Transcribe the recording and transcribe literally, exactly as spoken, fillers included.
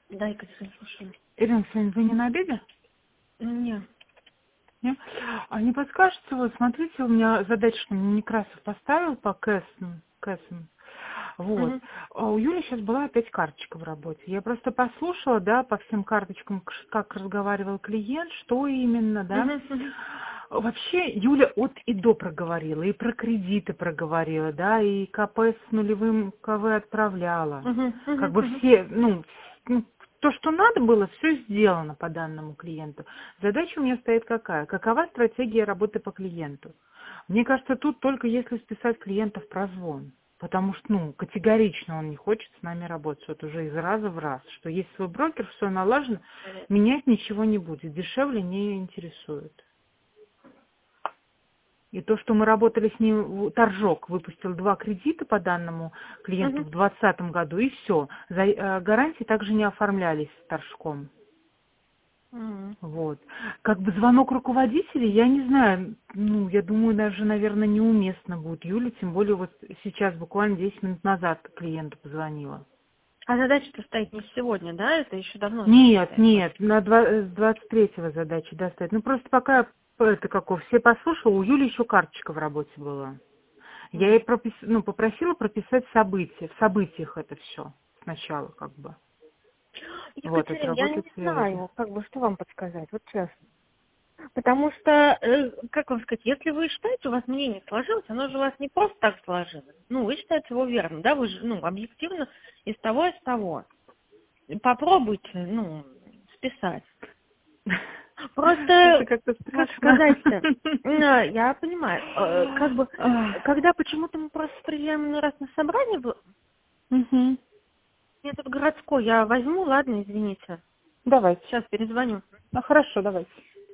Да, Екатерина, слушаю. Ирина, сегодня вы не на обеде? Нет. Нет? А не подскажете, вот смотрите, у меня задача, что мне Некрасов поставил по кэсам, кэсам. Вот. Угу. А у Юли сейчас была опять карточка в работе. Я просто послушала, да, по всем карточкам, к- как разговаривал клиент, что именно, да. Угу. Вообще Юля от и до проговорила, и про кредиты проговорила, да, и КП с нулевым КВ отправляла. Угу. Как Угу. бы Угу. все, ну, ну, то, что надо было, все сделано по данному клиенту. Задача у меня стоит какая? Какова стратегия работы по клиенту? Мне кажется, тут только если списать клиента в прозвон. Потому что, ну, категорично он не хочет с нами работать. Вот уже из раза в раз. Что есть свой брокер, все налажено, менять ничего не будет. Дешевле не интересует. И то, что мы работали с ним, в- Торжок выпустил два кредита по данному клиенту Угу. в двадцатом году, и все. Гарантии также не оформлялись с Торжком. Угу. Вот. Как бы звонок руководителя, я не знаю, ну, я думаю, даже, наверное, неуместно будет Юля, тем более вот сейчас, буквально десять минут назад клиенту позвонила. А задача-то стоит не сегодня, да? Это еще давно задача Нет, стоит. нет, на два- с двадцать третьего задачи достать. Ну, просто пока это как все послушала, у Юли еще карточка в работе была. Я ей Угу. пропис... ну, попросила прописать события, в событиях это все сначала, как бы. Вот, Екатерина, я отработать не связи. знаю, как бы, что вам подсказать, вот честно. Потому что, э, как вам сказать, если вы считаете, у вас мнение сложилось, оно же у вас не просто так сложилось. Ну, вы считаете его верным, да, вы же, ну, объективно из того, из того. Попробуйте, ну, списать. Это Просто, как-то как страшно. сказать-то, э, я понимаю, э, как бы, когда почему-то мы просто приезжаем на раз на собрание, в- Мгм. мне тут городской, я возьму, ладно, извините, Давайте. сейчас перезвоню. Ну, хорошо, давайте.